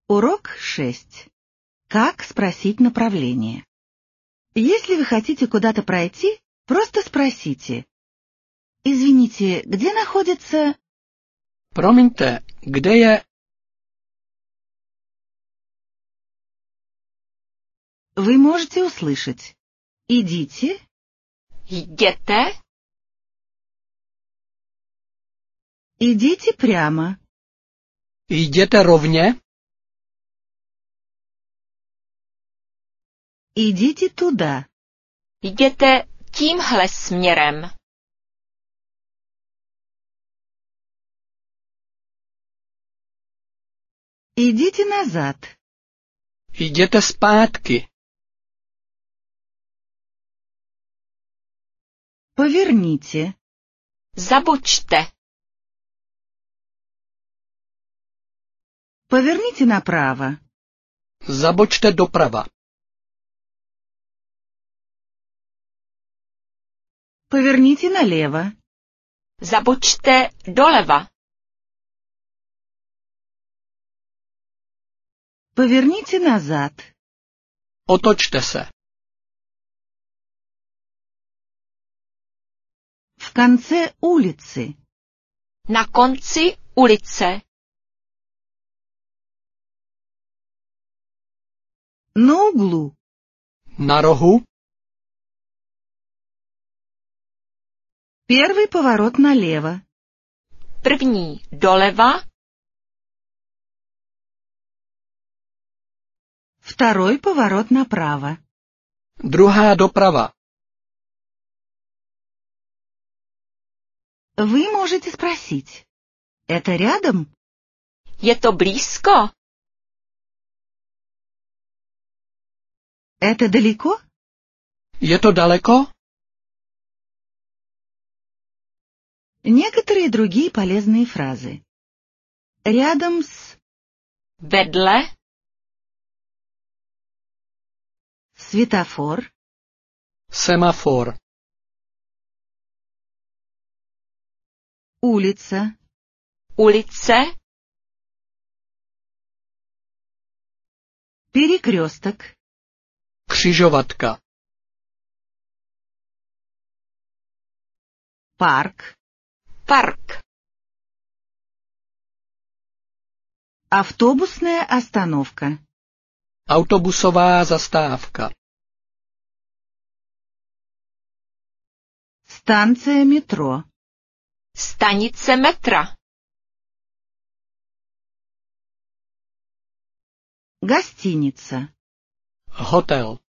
Урок 6. Как спросить направление? Если вы хотите куда-то пройти, просто спросите. Извините, где находится... Promiňte, kde je? Вы можете услышать. Идите, Jděte, идите прямо, Jděte rovně? идите туда, jděte tímhle směrem. идите назад, Jděte zpátky. поверните, Zabuďte, поверните направо, Zabočte doprava. поверните налево, zabuďte doleva, поверните назад, Otočte se. в конце улицы, na konci ulice, на углу, Na rohu. первый поворот налево, první doleva, второй поворот направо. Druhá doprava. Вы можете спросить, это рядом? je to blízko, Это далеко? Je to daleko? Некоторые другие полезные фразы. Рядом с, vedle, светофор, Semafor. улица, ulice, перекресток, Křižovatka. парк, park, автобусная остановка, Autobusová zastávka. станция метро, stanice metra, гостиница, Hotel.